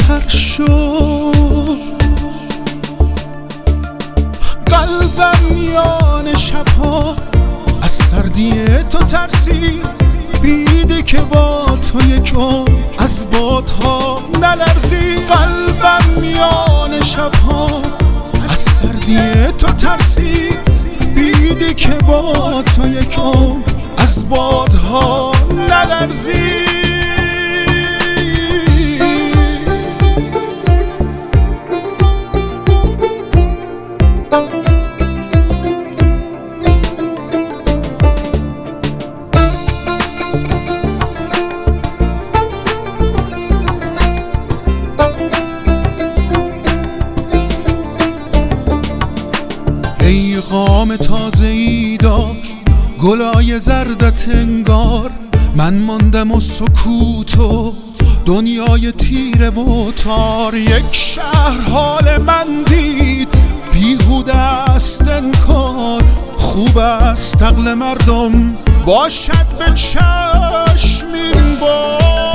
سر شد، قلبم میان شبها از سردی تو ترسید. بیده که با تو یک عمر از بادها نلرزید. قلبم میان شبها از سردی تو ترسید. بیده که با تو یک عمر از بادها نلرزید. قام تازه‌ای داشت گلای زردت انگار، من ماندم و سکوت و دنیای تیره و تار. یک شهر حال من دید بیهوده است انکار. خوب است عقل مردم باشد به چشم این بار.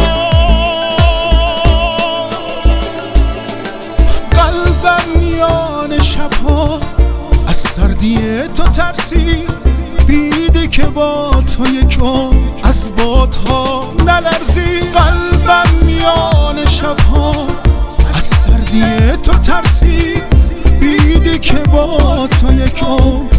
قلبم میان شبها از سردی تو ترسید. بیده که با تو یک عمر از بادها نلرزید. قلبم میان شبها از سردی تو ترسید. بیده که با تو یک عمر